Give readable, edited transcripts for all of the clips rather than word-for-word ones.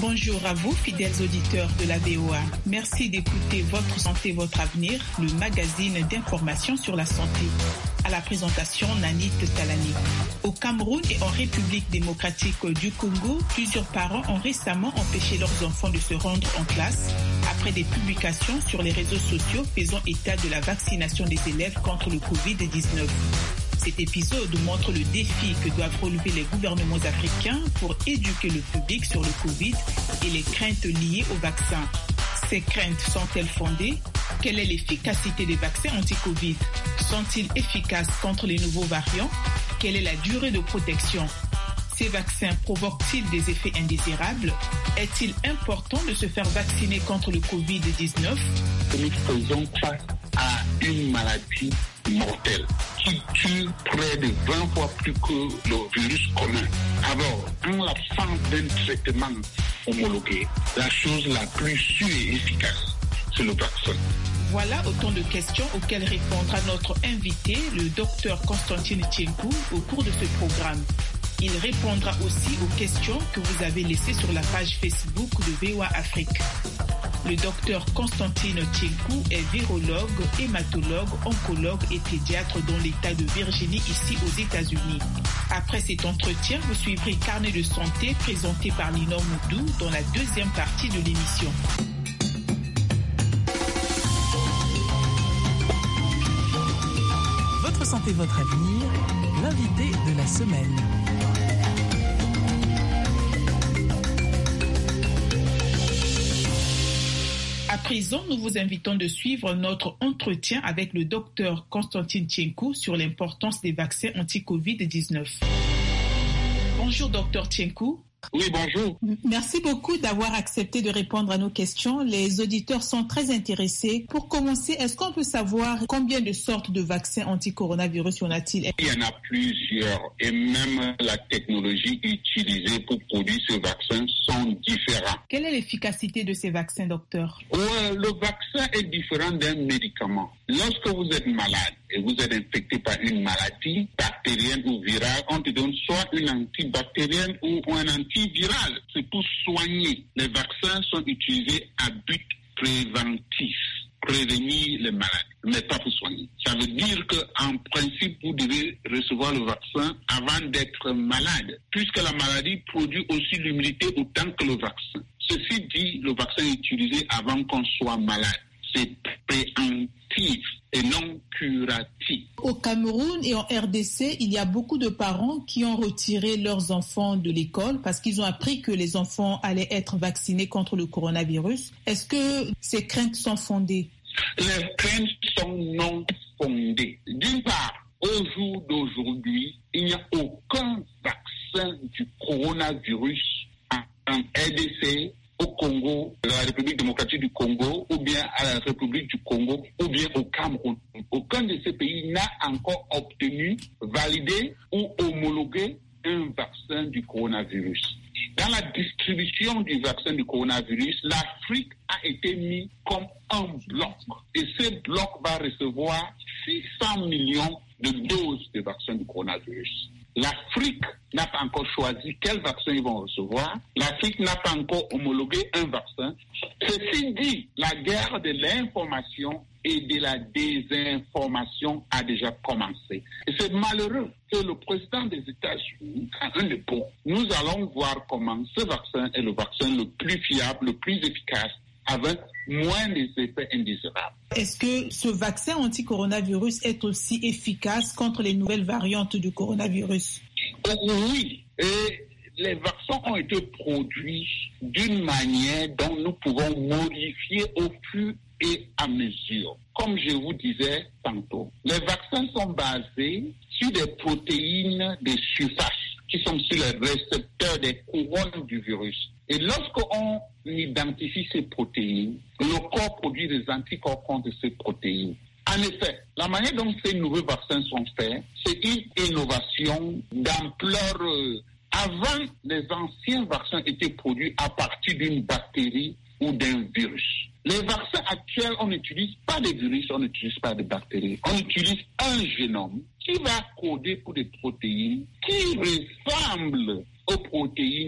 Bonjour à vous, fidèles auditeurs de la VOA. Merci d'écouter Votre Santé, Votre Avenir, le magazine d'information sur la santé. À la présentation, Nanit Talani. Au Cameroun et en République démocratique du Congo, plusieurs parents ont récemment empêché leurs enfants de se rendre en classe après des publications sur les réseaux sociaux faisant état de la vaccination des élèves contre le Covid-19. Cet épisode montre le défi que doivent relever les gouvernements africains pour éduquer le public sur le Covid et les craintes liées au vaccin. Ces craintes sont-elles fondées? Quelle est l'efficacité des vaccins anti-Covid? Sont-ils efficaces contre les nouveaux variants? Quelle est la durée de protection? Ces vaccins provoquent-ils des effets indésirables? Est-il important de se faire vacciner contre le Covid-19? Nous faisons face à une maladie mortelle qui tue près de 20 fois plus que le virus commun. Alors, en l'absence d'un traitement homologué, la chose la plus sûre et efficace, c'est le vaccin. Voilà autant de questions auxquelles répondra notre invité, le docteur Constantine Tchenkou, au cours de ce programme. Il répondra aussi aux questions que vous avez laissées sur la page Facebook de VOA Afrique. Le docteur Constantine Tchenkou est virologue, hématologue, oncologue et pédiatre dans l'État de Virginie, ici aux États-Unis. Après cet entretien, vous suivrez Carnet de santé présenté par Lino Moudou dans la deuxième partie de l'émission. Votre santé, votre avenir, l'invité de la semaine. À présent, nous vous invitons de suivre notre entretien avec le docteur Constantine Tchenkou sur l'importance des vaccins anti-Covid-19. Bonjour, docteur Tchenkou. Oui, bonjour. Merci beaucoup d'avoir accepté de répondre à nos questions. Les auditeurs sont très intéressés. Pour commencer, est-ce qu'on peut savoir combien de sortes de vaccins anti-coronavirus y en a-t-il? Il y en a plusieurs et même la technologie utilisée pour produire ces vaccins sont différents. Quelle est l'efficacité de ces vaccins, docteur? Le vaccin est différent d'un médicament. Lorsque vous êtes malade et vous êtes infecté par une maladie bactérienne ou virale, on te donne soit une antibactérienne ou un antiviral. C'est pour soigner. Les vaccins sont utilisés à but préventif, prévenir les maladies, mais pas pour soigner. Ça veut dire qu'en principe, vous devez recevoir le vaccin avant d'être malade, puisque la maladie produit aussi l'immunité autant que le vaccin. Ceci dit, le vaccin est utilisé avant qu'on soit malade. C'est préventif et non curatif. Au Cameroun et en RDC, il y a beaucoup de parents qui ont retiré leurs enfants de l'école parce qu'ils ont appris que les enfants allaient être vaccinés contre le coronavirus. Est-ce que ces craintes sont fondées? Les craintes sont non fondées. D'une part, au jour d'aujourd'hui, il n'y a aucun vaccin du coronavirus en RDC, au Congo, à la République démocratique du Congo, ou bien à la République du Congo, ou bien au Cameroun. Aucun de ces pays n'a encore obtenu, validé ou homologué un vaccin du coronavirus. Dans la distribution du vaccin du coronavirus, l'Afrique a été mise comme un bloc. Et ce bloc va recevoir 600 millions de doses de vaccin du coronavirus. L'Afrique n'a pas encore choisi quel vaccin ils vont recevoir. L'Afrique n'a pas encore homologué un vaccin. Ceci dit, la guerre de l'information et de la désinformation a déjà commencé. Et c'est malheureux que le président des États-Unis a un dépôt. Nous allons voir comment ce vaccin est le vaccin le plus fiable, le plus efficace, avec moins des effets indésirables. Est-ce que ce vaccin anti-coronavirus est aussi efficace contre les nouvelles variantes du coronavirus? Oui, et les vaccins ont été produits d'une manière dont nous pouvons modifier au fur et à mesure. Comme je vous disais tantôt, les vaccins sont basés sur des protéines de surface qui sont sur les récepteurs des couronnes du virus. Et lorsqu'on identifie ces protéines, le corps produit des anticorps contre ces protéines. En effet, la manière dont ces nouveaux vaccins sont faits, c'est une innovation d'ampleur. Avant, les anciens vaccins étaient produits à partir d'une bactérie ou d'un virus. Les vaccins actuels, on n'utilise pas des virus, on n'utilise pas des bactéries. On utilise un génome qui va coder pour des protéines qui ressemblent aux protéines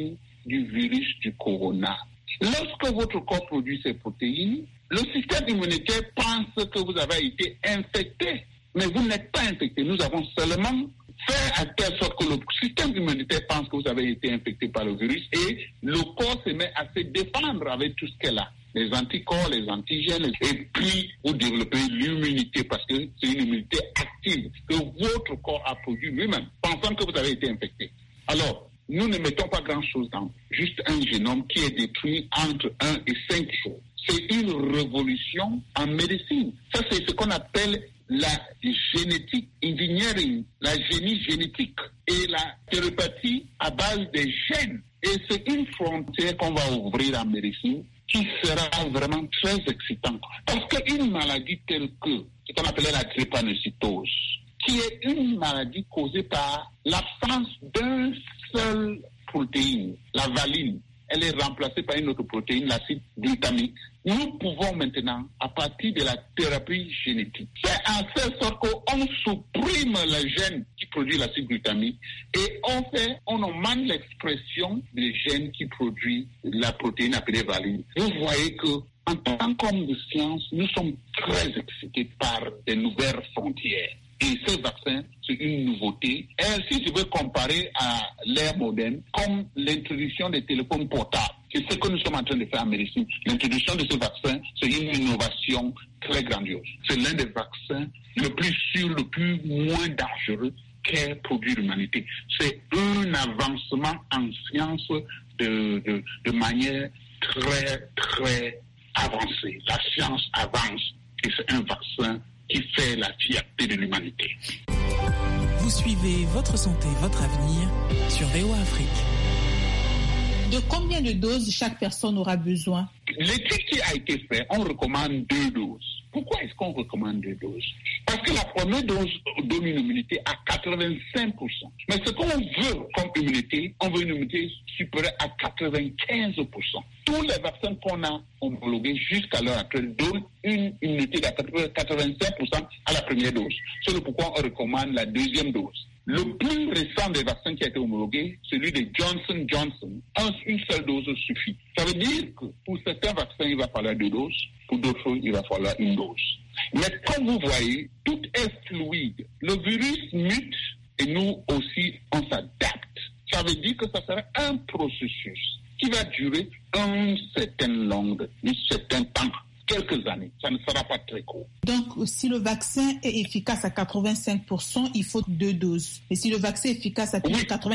du virus du corona. Lorsque votre corps produit ces protéines, le système immunitaire pense que vous avez été infecté. Mais vous n'êtes pas infecté. Nous avons seulement fait à telle sorte que le système immunitaire pense que vous avez été infecté par le virus et le corps se met à se défendre avec tout ce qu'elle a. Les anticorps, les antigènes, et puis vous développez l'immunité parce que c'est une immunité active que votre corps a produit lui-même, pensant que vous avez été infecté. Alors, nous ne mettons pas grand-chose dans juste un génome qui est détruit entre 1 et 5 jours. C'est une révolution en médecine. Ça, c'est ce qu'on appelle la génétique engineering, la génie génétique et la thérapeute à base des gènes. Et c'est une frontière qu'on va ouvrir en médecine qui sera vraiment très excitant. Parce qu'une maladie telle que ce qu'on appelait la drépanocytose, qui est une maladie causée par l'absence d'un seul protéine, la valine, elle est remplacée par une autre protéine, l'acide glutamique. Nous pouvons maintenant, à partir de la thérapie génétique, faire en telle sorte qu'on supprime le gène qui produit l'acide glutamique et on augmente l'expression des gènes qui produisent la protéine appelée valine. Vous voyez que en tant qu'homme de science, nous sommes très excités par des nouvelles frontières. Et ces vaccins, c'est une nouveauté. Et si je veux comparer à l'ère moderne, comme l'introduction des téléphones portables, c'est ce que nous sommes en train de faire en médecine. L'introduction de ce vaccin, c'est une innovation très grandiose. C'est l'un des vaccins le plus sûr, le plus moins dangereux qu'ait produit l'humanité. C'est un avancement en science de manière très, très avancée. La science avance et c'est un vaccin qui fait la fierté de l'humanité. Vous suivez Votre santé, votre avenir sur VOA Afrique. De combien de doses chaque personne aura besoin? L'étude qui a été faite, on recommande 2 doses. Pourquoi est-ce qu'on recommande 2 doses? Parce que la première dose donne une immunité à 85%. Mais ce qu'on veut comme immunité, on veut une immunité supérieure à 95%. Tous les vaccins qu'on a homologués jusqu'à l'heure actuelle donnent une immunité de 85% à la première dose. C'est pourquoi on recommande la deuxième dose. Le plus récent des vaccins qui a été homologué, celui de Johnson & Johnson, une seule dose suffit. Ça veut dire que pour certains vaccins, il va falloir 2 doses, pour d'autres, il va falloir 1 dose. Mais comme vous voyez, tout est fluide. Le virus mute et nous aussi, on s'adapte. Ça veut dire que ça sera un processus qui va durer un certain temps. Quelques années, ça ne sera pas très court. Donc, si le vaccin est efficace à 85%, il faut 2 doses. Et si le vaccin est efficace à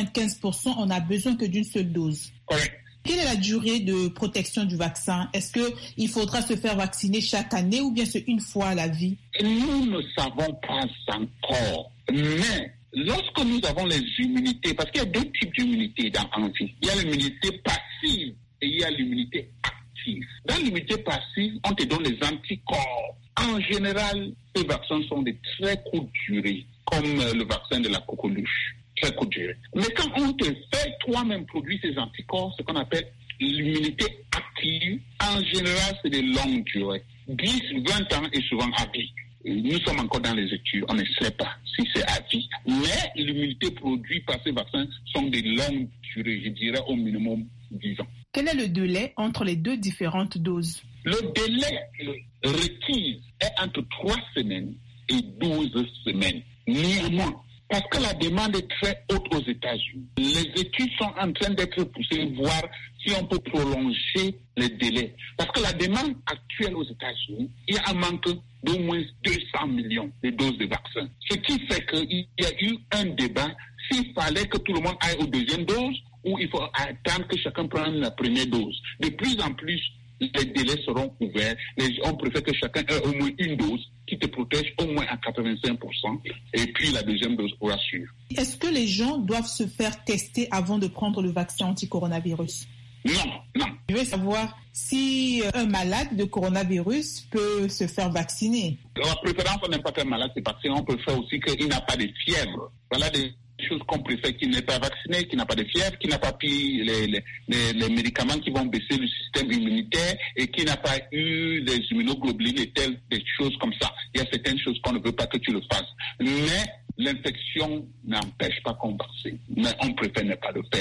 95%, on n'a besoin que d'une seule dose. Correct. Quelle est la durée de protection du vaccin? Est-ce qu'il faudra se faire vacciner chaque année ou bien c'est une fois à la vie? Nous ne savons pas encore, mais lorsque nous avons les immunités, parce qu'il y a 2 types d'immunité en vie. Il y a l'immunité passive et il y a l'immunité active. Dans l'immunité passive, on te donne les anticorps. En général, ces vaccins sont de très courte durée, comme le vaccin de la coqueluche, très courte durée. Mais quand on te fait toi-même produire ces anticorps, ce qu'on appelle l'immunité active, en général, c'est de longue durée. 10, 20 ans et souvent à vie. Nous sommes encore dans les études, on ne sait pas si c'est à vie. Mais l'immunité produite par ces vaccins sont de longue durée, je dirais au minimum 10 ans. Quel est le délai entre les 2 différentes doses? Le délai requis est entre 3 semaines et 12 semaines. Néanmoins, parce que la demande est très haute aux États-Unis, les études sont en train d'être poussées, voir si on peut prolonger les délais. Parce que la demande actuelle aux États-Unis, il y a un manque d'au moins 200 millions de doses de vaccins. Ce qui fait qu'il y a eu un débat s'il fallait que tout le monde aille aux 2e doses ou il faut attendre que chacun prenne la première dose. De plus en plus, les délais seront ouverts. On préfère que chacun ait au moins 1 dose qui te protège au moins à 85% et puis la 2e dose pour assurer. Est-ce que les gens doivent se faire tester avant de prendre le vaccin anti-coronavirus? Non. Je veux savoir si un malade de coronavirus peut se faire vacciner. La préférence, on n'aime pas qu'un malade se vaccine. On préfère aussi qu'il n'a pas de fièvre. Voilà des choses qu'on préfère, qu'il n'est pas vacciné, qu'il n'a pas de fièvre, qu'il n'a pas pris les médicaments qui vont baisser le système immunitaire et qu'il n'a pas eu des immunoglobulines et des choses comme ça. Il y a certaines choses qu'on ne veut pas que tu le fasses. Mais l'infection n'empêche pas qu'on vaccine. Mais on préfère ne pas le faire.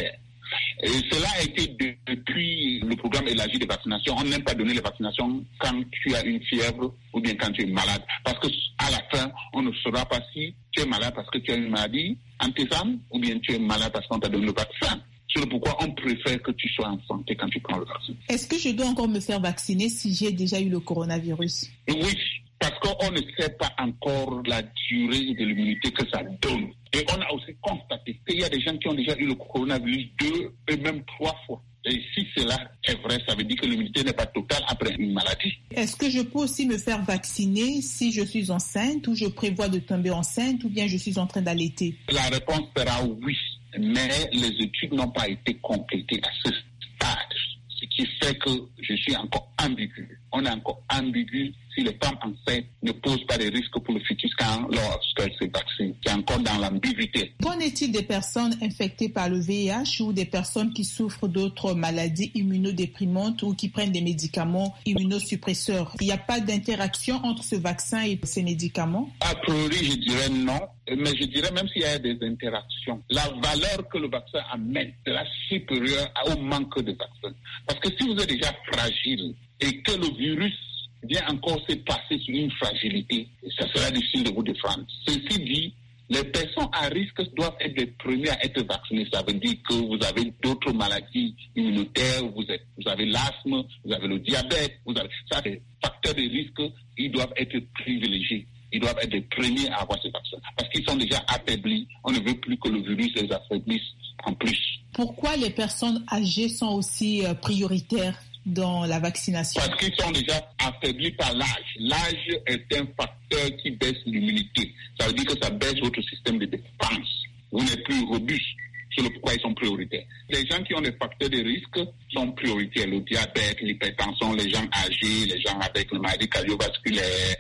Et cela a été depuis le programme élargi de vaccination. On n'aime pas donner les vaccinations quand tu as une fièvre ou bien quand tu es malade. Parce qu'à la fin, on ne saura pas si tu es malade parce que tu as une maladie antécédente ou bien tu es malade parce qu'on t'a donné le vaccin. C'est pourquoi on préfère que tu sois en santé quand tu prends le vaccin. Est-ce que je dois encore me faire vacciner si j'ai déjà eu le coronavirus? Oui, parce qu'on ne sait pas encore la durée de l'immunité que ça donne. Et on a aussi constaté qu'il y a des gens qui ont déjà eu le coronavirus 2 et même 3 fois. Et si cela est vrai, ça veut dire que l'immunité n'est pas totale après une maladie. Est-ce que je peux aussi me faire vacciner si je suis enceinte ou je prévois de tomber enceinte ou bien je suis en train d'allaiter? La réponse sera oui, mais les études n'ont pas été complétées à ce stade. Ce qui fait que je suis encore ambigu. On est encore ambigu si les femmes enceintes ne posent pas de risques pour le fœtus lorsqu'elles se vaccinent. C'est encore dans l'ambiguïté. Qu'en est-il des personnes infectées par le VIH ou des personnes qui souffrent d'autres maladies immunodéprimantes ou qui prennent des médicaments immunosuppresseurs? Il n'y a pas d'interaction entre ce vaccin et ces médicaments? A priori, je dirais non. Mais je dirais même s'il y a des interactions, la valeur que le vaccin amène sera supérieure au manque de vaccin. Parce que si vous êtes déjà fragile et que le virus vient encore se passer sur une fragilité, ça sera difficile de vous défendre. Ceci dit, les personnes à risque doivent être les premiers à être vaccinées. Ça veut dire que vous avez d'autres maladies immunitaires, vous avez l'asthme, vous avez le diabète, ça des facteurs de risque, ils doivent être privilégiés. Ils doivent être les premiers à avoir ces vaccins. Parce qu'ils sont déjà affaiblis. On ne veut plus que le virus les affaiblisse en plus. Pourquoi les personnes âgées sont aussi prioritaires dans la vaccination? Parce qu'ils sont déjà affaiblis par l'âge. L'âge est un facteur qui baisse l'immunité. Ça veut dire que ça baisse votre système de défense. Vous n'êtes plus robuste. C'est pourquoi ils sont prioritaires. Les gens qui ont des facteurs de risque sont prioritaires. Le diabète, l'hypertension, les gens âgés, les gens avec le maladie cardiovasculaire,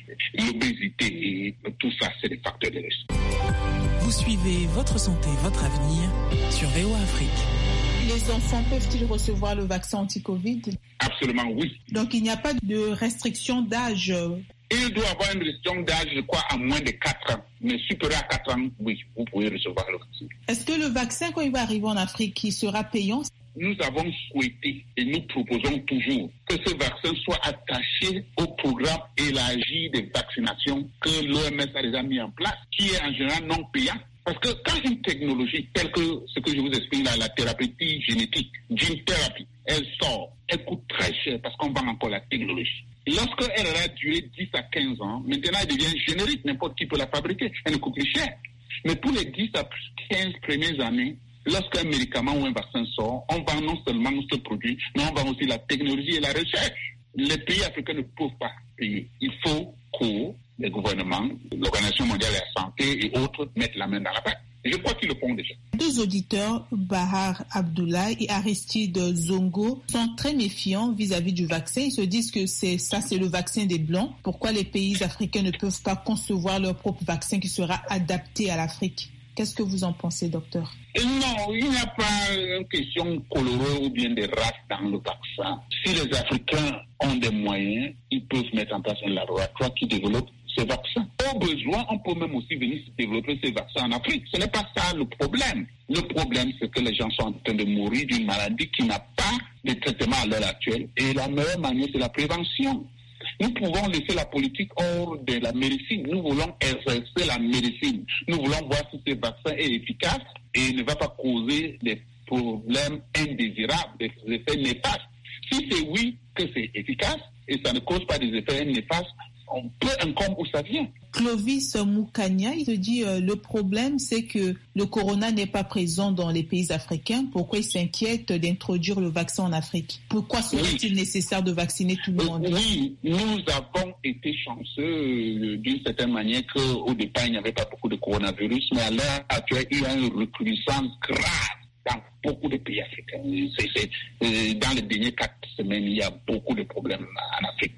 l'obésité, tout ça, c'est des facteurs de risque. Vous suivez Votre santé, votre avenir sur VOA Afrique. Les enfants peuvent-ils recevoir le vaccin anti-Covid? Absolument oui. Donc il n'y a pas de restriction d'âge? Il doit avoir une restriction d'âge, je crois, à moins de 4 ans. Mais supérieur à 4 ans, oui, vous pouvez recevoir le vaccin. Est-ce que le vaccin, quand il va arriver en Afrique, il sera payant? Nous avons souhaité et nous proposons toujours que ce vaccin soit attaché au programme élargi de vaccination que l'OMS a déjà mis en place, qui est en général non payant. Parce que quand une technologie telle que ce que je vous explique là, la thérapie génétique, gene therapy, elle sort, elle coûte très cher parce qu'on vend encore la technologie. Lorsqu'elle aura duré 10 à 15 ans, maintenant elle devient générique, n'importe qui peut la fabriquer, elle ne coûte plus cher. Mais pour les 10 à 15 premières années, lorsqu'un médicament ou un vaccin sort, on vend non seulement ce produit, mais on vend aussi la technologie et la recherche. Les pays africains ne peuvent pas payer. Il faut que les gouvernements, l'Organisation mondiale de la santé et autres mettent la main dans la pâte. Je crois qu'ils le font déjà. Deux auditeurs, Bahar Abdoulaye et Aristide Zongo, sont très méfiants vis-à-vis du vaccin. Ils se disent que c'est le vaccin des Blancs. Pourquoi les pays africains ne peuvent pas concevoir leur propre vaccin qui sera adapté à l'Afrique? Qu'est-ce que vous en pensez, docteur? Non, il n'y a pas une question colorée ou bien de race dans le vaccin. Si les Africains ont des moyens, ils peuvent mettre en place un laboratoire qui développe ces vaccins. Au besoin, on peut même aussi venir développer ces vaccins en Afrique. Ce n'est pas ça le problème. Le problème, c'est que les gens sont en train de mourir d'une maladie qui n'a pas de traitement à l'heure actuelle. Et la meilleure manière, c'est la prévention. Nous pouvons laisser la politique hors de la médecine. Nous voulons exercer la médecine. Nous voulons voir si ce vaccin est efficace et ne va pas causer des problèmes indésirables, des effets néfastes. Si c'est oui que c'est efficace et ça ne cause pas des effets néfastes, on peut incombe où ça vient. Clovis Moukania, il te dit le problème, c'est que le corona n'est pas présent dans les pays africains. Pourquoi il s'inquiète d'introduire le vaccin en Afrique? Pourquoi serait-il nécessaire de vacciner tout le monde? Oui, nous avons été chanceux d'une certaine manière qu'au départ, il n'y avait pas beaucoup de coronavirus, mais à l'heure actuelle, il y a une recrudescence grave dans beaucoup de pays africains. Dans les dernières 4 semaines, il y a beaucoup de problèmes en Afrique.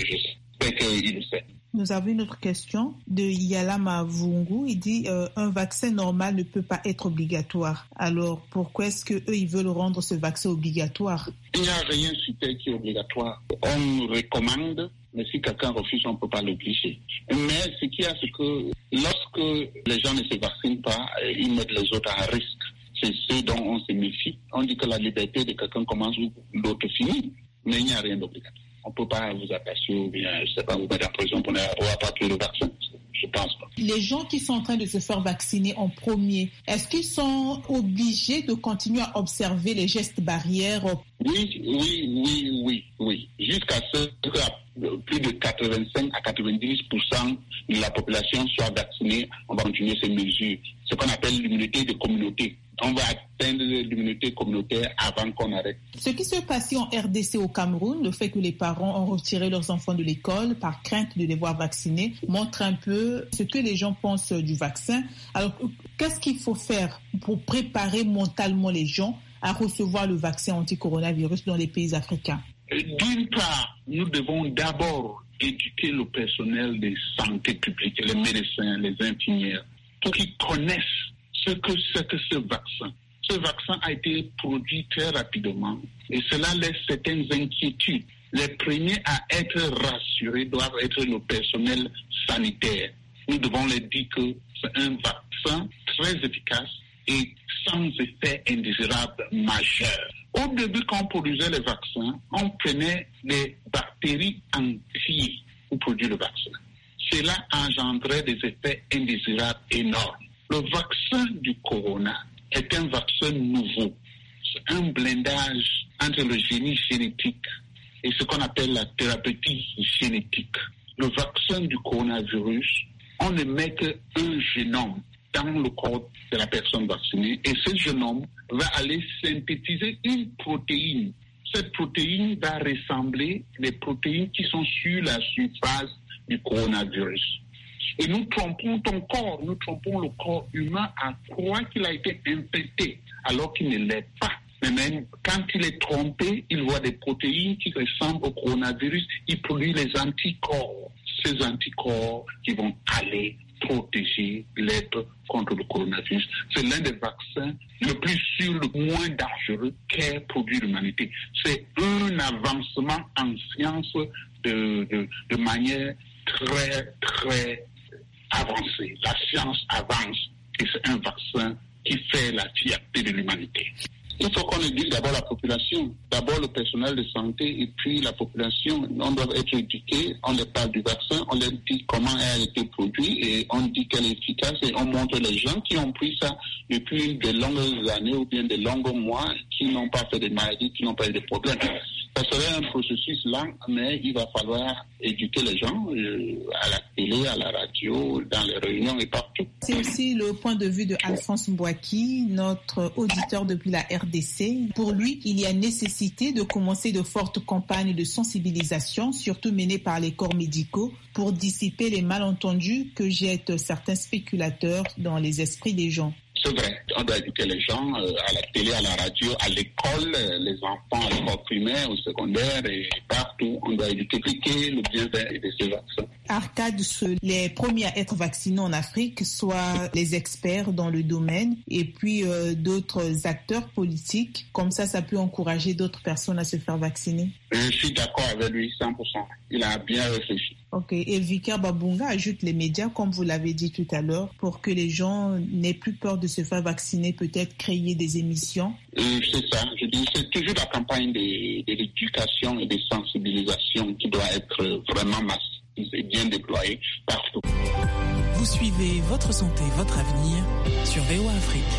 Nous avons une autre question de Yalama Vungu. Il dit un vaccin normal ne peut pas être obligatoire. Alors pourquoi est-ce que eux ils veulent rendre ce vaccin obligatoire? Il n'y a rien sur terre qui est obligatoire. On recommande, mais si quelqu'un refuse, on ne peut pas l'obliger. Mais ce qu'il y a, c'est que lorsque les gens ne se vaccinent pas, ils mettent les autres à risque. c'est ce dont on se méfie. On dit que la liberté de quelqu'un commence où l'autre finit, mais il n'y a rien d'obligatoire. On ne peut pas vous attacher ou bien, je ne sais pas, vous mettre en prison pour n'avoir pas pris le vaccin. Je pense pas. Les gens qui sont en train de se faire vacciner en premier, est-ce qu'ils sont obligés de continuer à observer les gestes barrières? Oui. Jusqu'à ce que plus de 85 à 90% de la population soit vaccinée, on va continuer ces mesures. Ce qu'on appelle l'immunité de communauté. On va atteindre l'immunité communautaire avant qu'on arrête. Ce qui se passe en RDC au Cameroun, le fait que les parents ont retiré leurs enfants de l'école par crainte de les voir vaccinés, montre un peu ce que les gens pensent du vaccin. Alors, qu'est-ce qu'il faut faire pour préparer mentalement les gens à recevoir le vaccin anti-coronavirus dans les pays africains? D'une part, nous devons d'abord éduquer le personnel de santé publique, les médecins, les infirmières, pour qu'ils connaissent ce que c'est que ce vaccin. Ce vaccin a été produit très rapidement et cela laisse certaines inquiétudes. Les premiers à être rassurés doivent être le personnel sanitaire. Nous devons leur dire que c'est un vaccin très efficace et sans effet indésirable majeur. Au début, quand on produisait les vaccins, on prenait des bactéries entières pour produire le vaccin. Cela engendrait des effets indésirables énormes. Le vaccin du corona est un vaccin nouveau. C'est un blindage entre le génie génétique et ce qu'on appelle la thérapeutique génétique. Le vaccin du coronavirus, on ne met qu'un génome dans le corps de la personne vaccinée et ce génome va aller synthétiser une protéine. Cette protéine va ressembler aux protéines qui sont sur la surface du coronavirus. Et nous trompons ton corps, nous trompons le corps humain à croire qu'il a été infecté alors qu'il ne l'est pas. Mais même quand il est trompé, il voit des protéines qui ressemblent au coronavirus, il produit les anticorps. Ces anticorps qui vont aller protéger l'être contre le coronavirus. C'est l'un des vaccins le plus sûr, le moins dangereux qu'ait produit l'humanité. C'est un avancement en science de manière très, très avancée. La science avance et c'est un vaccin qui fait la fierté de l'humanité. Il faut qu'on éduque d'abord la population, d'abord le personnel de santé et puis la population. On doit être éduqués, on leur parle du vaccin, on leur dit comment elle a été produit et on dit qu'elle est efficace et on montre les gens qui ont pris ça depuis de longues années ou bien de longs mois, qui n'ont pas fait de maladies, qui n'ont pas eu de problèmes. Ça serait un processus lent, mais il va falloir éduquer les gens à la télé, à la radio, dans les réunions et partout. C'est aussi le point de vue de Alphonse Mbouaki, notre auditeur depuis la RDC. Pour lui, il y a nécessité de commencer de fortes campagnes de sensibilisation, surtout menées par les corps médicaux, pour dissiper les malentendus que jettent certains spéculateurs dans les esprits des gens. C'est vrai, on doit éduquer les gens à la télé, à la radio, à l'école, les enfants à l'école primaire, au secondaire et partout. On doit expliquer le bienfait de ces vaccins. Arcade, les premiers à être vaccinés en Afrique, soit les experts dans le domaine et puis d'autres acteurs politiques. Comme ça peut encourager d'autres personnes à se faire vacciner. Je suis d'accord avec lui, 100%. Il a bien réfléchi. Ok. Et Vicar Babunga ajoute les médias, comme vous l'avez dit tout à l'heure, pour que les gens n'aient plus peur de se faire vacciner, peut-être créer des émissions. C'est ça. Je dis, c'est toujours la campagne de l'éducation et de sensibilisation qui doit être vraiment massive et bien déployée partout. Vous suivez Votre Santé, Votre Avenir sur VOA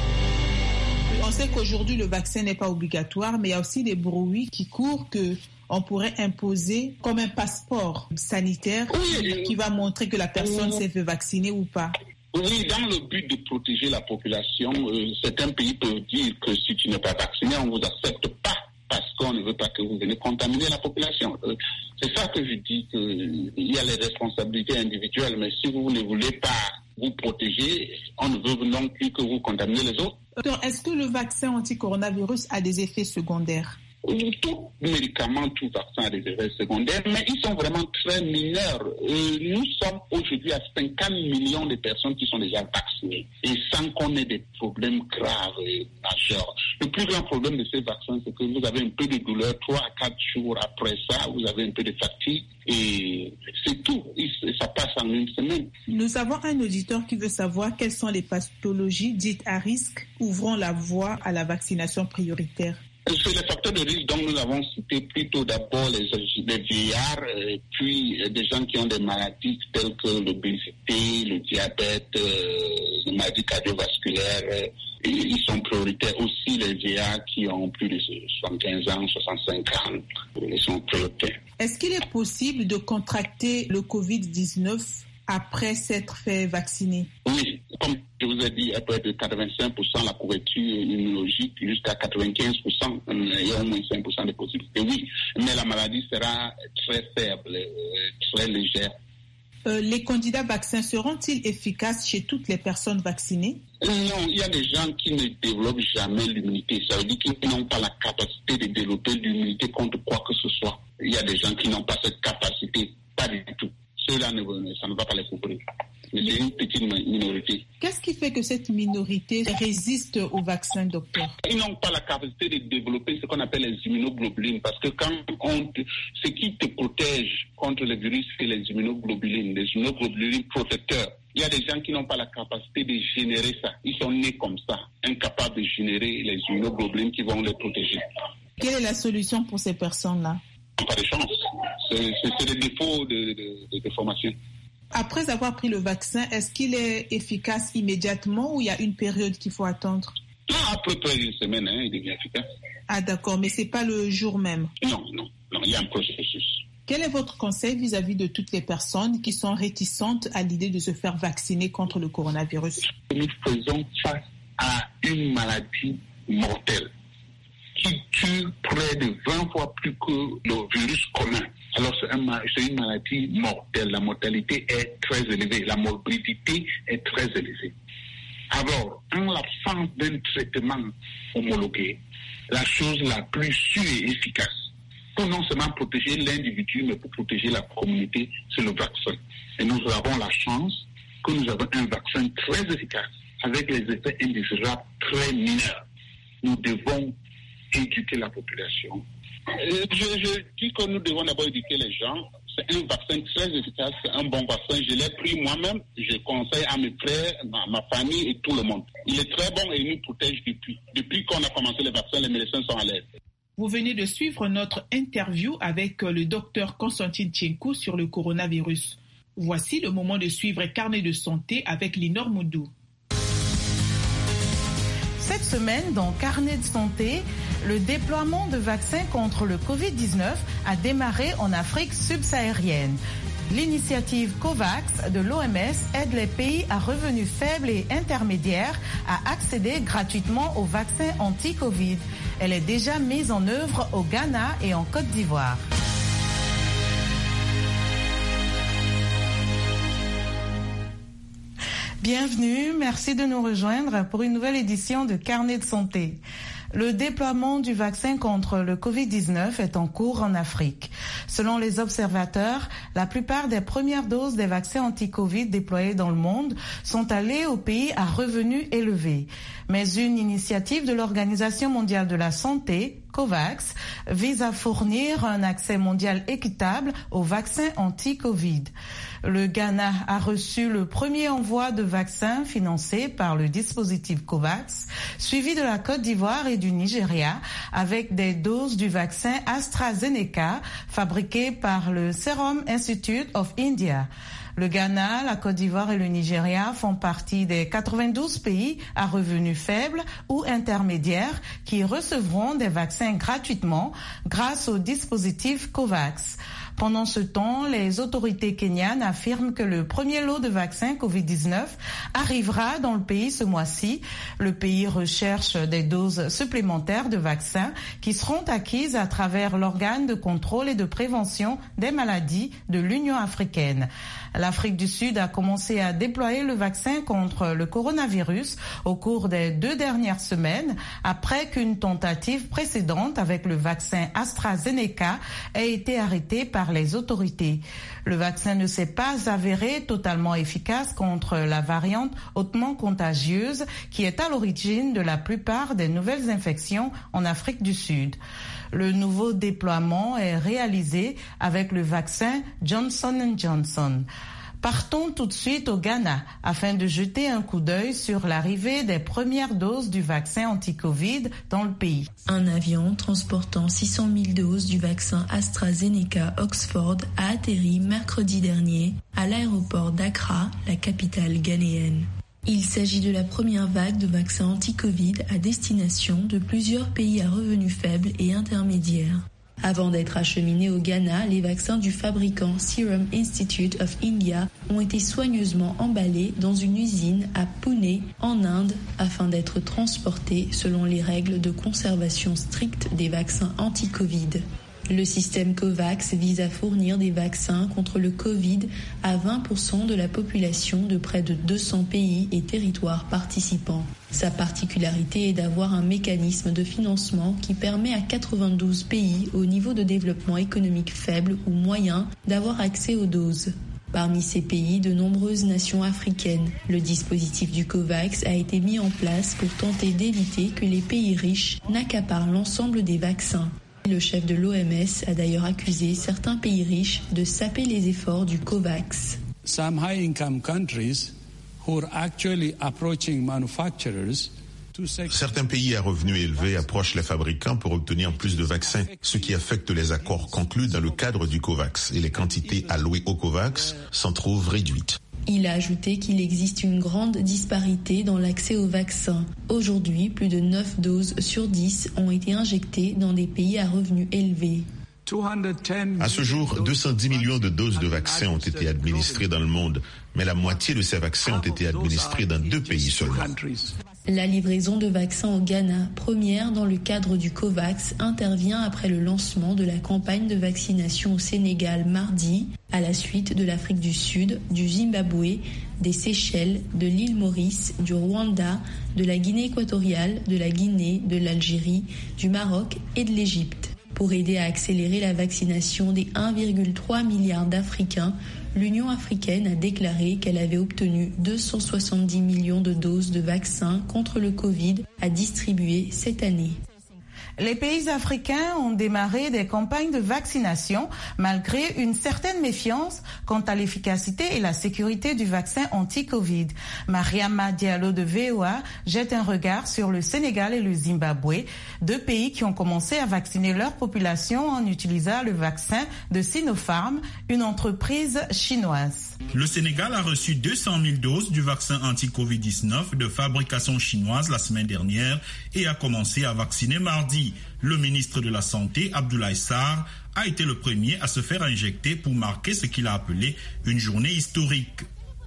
Afrique. On sait qu'aujourd'hui, le vaccin n'est pas obligatoire, mais il y a aussi des bruits qui courent qu'on pourrait imposer comme un passeport sanitaire qui va montrer que la personne s'est fait vacciner ou pas. Oui, dans le but de protéger la population, certains pays peuvent dire que si tu n'es pas vacciné, on ne vous accepte pas parce qu'on ne veut pas que vous venez contaminer la population. C'est ça que je dis, qu'il y a les responsabilités individuelles, mais si vous ne voulez pas vous protéger, on ne veut non plus que vous contaminez les autres. Docteur, est-ce que le vaccin anti-coronavirus a des effets secondaires? Tout médicament, tout vaccin a des effets secondaires, mais ils sont vraiment très mineurs. Nous sommes aujourd'hui à 50 millions de personnes qui sont déjà vaccinées et sans qu'on ait des problèmes graves et majeurs. Le plus grand problème de ces vaccins, c'est que vous avez un peu de douleur 3 à 4 jours après ça, vous avez un peu de fatigue et c'est tout. Ça passe en une semaine. Nous avons un auditeur qui veut savoir quelles sont les pathologies dites à risque ouvrant la voie à la vaccination prioritaire. C'est les facteurs de risque dont nous avons cité plutôt d'abord les vieillards, puis des gens qui ont des maladies telles que l'obésité, le diabète, les maladies cardiovasculaires. Ils sont prioritaires aussi les vieillards qui ont plus de 75 ans, 65 ans. Ils sont prioritaires. Est-ce qu'il est possible de contracter le Covid-19 après s'être fait vacciner? Oui, comme je vous ai dit, à peu près de 85% la couverture immunologique jusqu'à 95%, il y a au moins 5% de possibilités. Oui, mais la maladie sera très faible, très légère. Les candidats vaccins seront-ils efficaces chez toutes les personnes vaccinées? Non, il y a des gens qui ne développent jamais l'immunité. Ça veut dire qu'ils n'ont pas la capacité de développer l'immunité contre quoi que ce soit. Il y a des gens qui n'ont pas cette capacité, pas du tout. Ceux-là, ça ne va pas les couvrir. Mais c'est une petite minorité. Qu'est-ce qui fait que cette minorité résiste au vaccin, docteur? Ils n'ont pas la capacité de développer ce qu'on appelle les immunoglobulines. Parce que ce qui te protège contre le virus, c'est les immunoglobulines protecteurs. Il y a des gens qui n'ont pas la capacité de générer ça. Ils sont nés comme ça, incapables de générer les immunoglobulines qui vont les protéger. Quelle est la solution pour ces personnes-là? Pas de chance. C'est le défaut de formation. Après avoir pris le vaccin, est-ce qu'il est efficace immédiatement ou il y a une période qu'il faut attendre? Non, après une semaine, il devient efficace. Ah d'accord, mais c'est pas le jour même? Non, il y a un processus. Quel est votre conseil vis-à-vis de toutes les personnes qui sont réticentes à l'idée de se faire vacciner contre le coronavirus? Nous faisons face à une maladie mortelle qui tue près de 20 fois plus que le virus commun. Alors c'est une maladie mortelle. La mortalité est très élevée. La morbidité est très élevée. Alors, en l'absence d'un traitement homologué, la chose la plus sûre et efficace pour non seulement protéger l'individu, mais pour protéger la communauté, c'est le vaccin. Et nous avons la chance que nous avons un vaccin très efficace avec les effets indésirables très mineurs. Nous devons éduquer la population. Je dis que nous devons d'abord éduquer les gens. C'est un vaccin très efficace, c'est un bon vaccin. Je l'ai pris moi-même. Je conseille à mes frères, ma famille et tout le monde. Il est très bon et il nous protège depuis. Depuis qu'on a commencé les vaccins, les médecins sont à l'aise. Vous venez de suivre notre interview avec le docteur Constantine Tchenkou sur le coronavirus. Voici le moment de suivre Carnet de santé avec Linor Moudou. Cette semaine, dans Carnet de santé, le déploiement de vaccins contre le Covid-19 a démarré en Afrique subsaharienne. L'initiative COVAX de l'OMS aide les pays à revenus faibles et intermédiaires à accéder gratuitement aux vaccins anti-Covid. Elle est déjà mise en œuvre au Ghana et en Côte d'Ivoire. Bienvenue, merci de nous rejoindre pour une nouvelle édition de Carnet de santé. Le déploiement du vaccin contre le Covid-19 est en cours en Afrique. Selon les observateurs, la plupart des premières doses des vaccins anti-Covid déployés dans le monde sont allées aux pays à revenus élevés. Mais une initiative de l'Organisation mondiale de la santé, COVAX, vise à fournir un accès mondial équitable aux vaccins anti-Covid. Le Ghana a reçu le premier envoi de vaccins financé par le dispositif COVAX, suivi de la Côte d'Ivoire et du Nigeria, avec des doses du vaccin AstraZeneca fabriqué par le Serum Institute of India. Le Ghana, la Côte d'Ivoire et le Nigeria font partie des 92 pays à revenus faibles ou intermédiaires qui recevront des vaccins gratuitement grâce au dispositif COVAX. Pendant ce temps, les autorités kenyanes affirment que le premier lot de vaccins Covid-19 arrivera dans le pays ce mois-ci. Le pays recherche des doses supplémentaires de vaccins qui seront acquises à travers l'organe de contrôle et de prévention des maladies de l'Union africaine. L'Afrique du Sud a commencé à déployer le vaccin contre le coronavirus au cours des 2 dernières semaines, après qu'une tentative précédente avec le vaccin AstraZeneca ait été arrêtée par les autorités. Le vaccin ne s'est pas avéré totalement efficace contre la variante hautement contagieuse qui est à l'origine de la plupart des nouvelles infections en Afrique du Sud. Le nouveau déploiement est réalisé avec le vaccin Johnson & Johnson. Partons tout de suite au Ghana afin de jeter un coup d'œil sur l'arrivée des premières doses du vaccin anti-Covid dans le pays. Un avion transportant 600 000 doses du vaccin AstraZeneca Oxford a atterri mercredi dernier à l'aéroport d'Accra, la capitale ghanéenne. Il s'agit de la première vague de vaccins anti-Covid à destination de plusieurs pays à revenus faibles et intermédiaires. Avant d'être acheminés au Ghana, les vaccins du fabricant Serum Institute of India ont été soigneusement emballés dans une usine à Pune, en Inde, afin d'être transportés selon les règles de conservation strictes des vaccins anti-Covid. Le système COVAX vise à fournir des vaccins contre le Covid à 20% de la population de près de 200 pays et territoires participants. Sa particularité est d'avoir un mécanisme de financement qui permet à 92 pays au niveau de développement économique faible ou moyen d'avoir accès aux doses. Parmi ces pays, de nombreuses nations africaines. Le dispositif du COVAX a été mis en place pour tenter d'éviter que les pays riches n'accaparent l'ensemble des vaccins. Le chef de l'OMS a d'ailleurs accusé certains pays riches de saper les efforts du COVAX. Some high-income countries who are actually approaching manufacturers. Certains pays à revenus élevés approchent les fabricants pour obtenir plus de vaccins, ce qui affecte les accords conclus dans le cadre du COVAX et les quantités allouées au COVAX s'en trouvent réduites. Il a ajouté qu'il existe une grande disparité dans l'accès aux vaccins. Aujourd'hui, plus de 9 doses sur 10 ont été injectées dans des pays à revenus élevés. À ce jour, 210 millions de doses de vaccins ont été administrées dans le monde, mais la moitié de ces vaccins ont été administrés dans 2 pays seulement. La livraison de vaccins au Ghana, première dans le cadre du COVAX, intervient après le lancement de la campagne de vaccination au Sénégal mardi, à la suite de l'Afrique du Sud, du Zimbabwe, des Seychelles, de l'île Maurice, du Rwanda, de la Guinée équatoriale, de la Guinée, de l'Algérie, du Maroc et de l'Égypte. Pour aider à accélérer la vaccination des 1,3 milliard d'Africains, l'Union africaine a déclaré qu'elle avait obtenu 270 millions de doses de vaccins contre le Covid à distribuer cette année. Les pays africains ont démarré des campagnes de vaccination malgré une certaine méfiance quant à l'efficacité et la sécurité du vaccin anti-Covid. Mariama Diallo de VOA jette un regard sur le Sénégal et le Zimbabwe, 2 pays qui ont commencé à vacciner leur population en utilisant le vaccin de Sinopharm, une entreprise chinoise. Le Sénégal a reçu 200 000 doses du vaccin anti-Covid-19 de fabrication chinoise la semaine dernière et a commencé à vacciner mardi. Le ministre de la Santé, Abdoulaye Sarr, a été le premier à se faire injecter pour marquer ce qu'il a appelé une journée historique.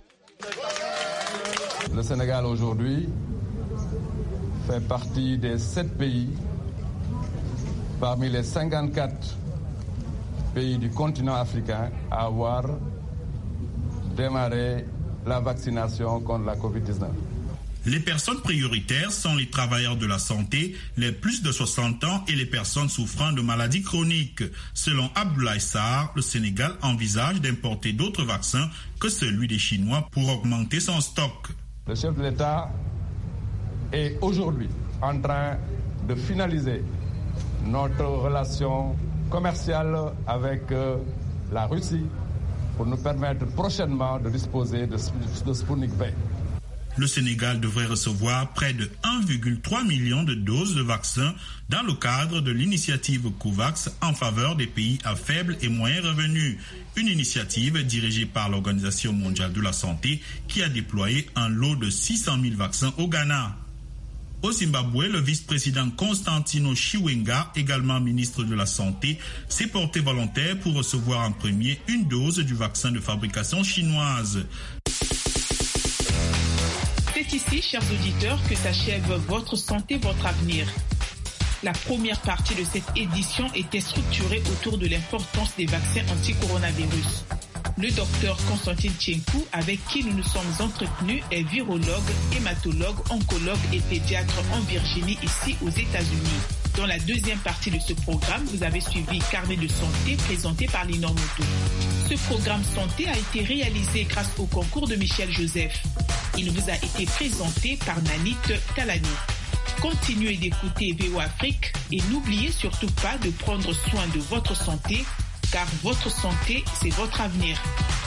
Le Sénégal aujourd'hui fait partie des 7 pays parmi les 54 pays du continent africain à avoir démarré la vaccination contre la Covid-19. Les personnes prioritaires sont les travailleurs de la santé, les plus de 60 ans et les personnes souffrant de maladies chroniques. Selon Abdoulaye Sarr, le Sénégal envisage d'importer d'autres vaccins que celui des Chinois pour augmenter son stock. Le chef de l'État est aujourd'hui en train de finaliser notre relation commerciale avec la Russie pour nous permettre prochainement de disposer de Sputnik V. Le Sénégal devrait recevoir près de 1,3 million de doses de vaccins dans le cadre de l'initiative COVAX en faveur des pays à faible et moyen revenu. Une initiative dirigée par l'Organisation mondiale de la santé qui a déployé un lot de 600 000 vaccins au Ghana. Au Zimbabwe, le vice-président Constantino Chiwenga, également ministre de la Santé, s'est porté volontaire pour recevoir en premier une dose du vaccin de fabrication chinoise. C'est ici, chers auditeurs, que s'achève Votre santé, votre avenir. La première partie de cette édition était structurée autour de l'importance des vaccins anti-coronavirus. Le docteur Constantine Tchenkou, avec qui nous nous sommes entretenus, est virologue, hématologue, oncologue et pédiatre en Virginie, ici aux États-Unis. Dans la deuxième partie de ce programme, vous avez suivi Carnet de santé présenté par Linor Moto. Ce programme santé a été réalisé grâce au concours de Michel Joseph. Il vous a été présenté par Nanit Talani. Continuez d'écouter VOA Afrique et n'oubliez surtout pas de prendre soin de votre santé, car votre santé, c'est votre avenir.